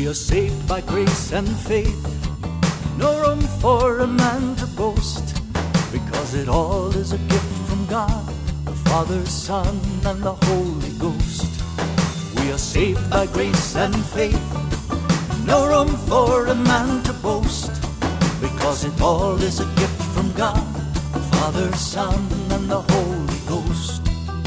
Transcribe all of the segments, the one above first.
We are saved by grace and faith, no room for a man to boast, because it all is a gift from God, the Father, Son, and the Holy Ghost. We are saved by grace and faith, no room for a man to boast, because it all is a gift from God, the Father, Son, and the Holy Ghost.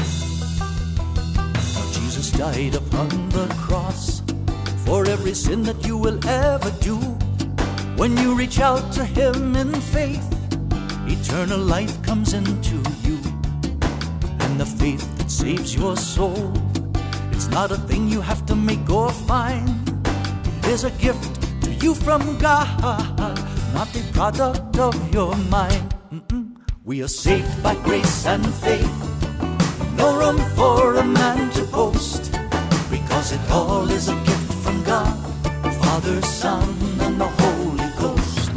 Now Jesus died upon the cross for every sin that you will ever do. When you reach out to Him in faith, eternal life comes into you. And the faith that saves your soul, it's not a thing you have to make or find. It is a gift to you from God, not the product of your mind. We are saved by grace and faith, no room for a man to boast, because it all is a gift from God, the Father, Son, and the Holy Ghost.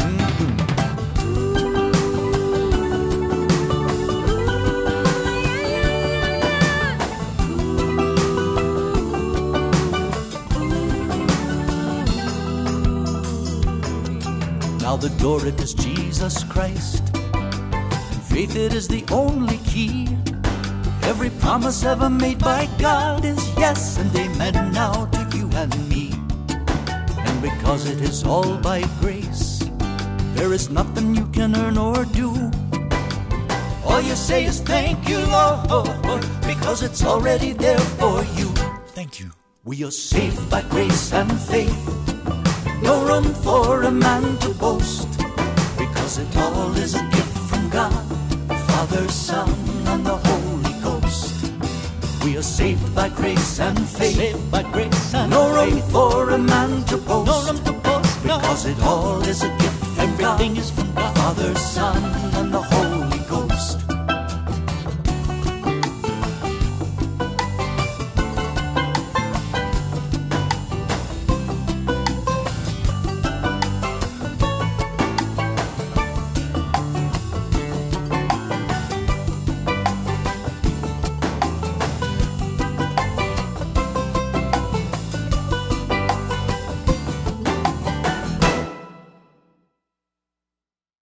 Now the door, it is Jesus Christ, and faith, it is the only key. Every promise ever made by God is yes and amen now to you and me. And because it is all by grace, there is nothing you can earn or do. All you say is thank you, Lord, because it's already there for you. Thank you. We are saved by grace and faith, no room for a man to boast, because it all is a gift from God, the Father, Son, and the Holy Ghost. We are saved by grace and faith, saved by grace and no room faith for a man to boast, no room to boast, because it all is a gift from everything God, is from God, Father, Son, and the Holy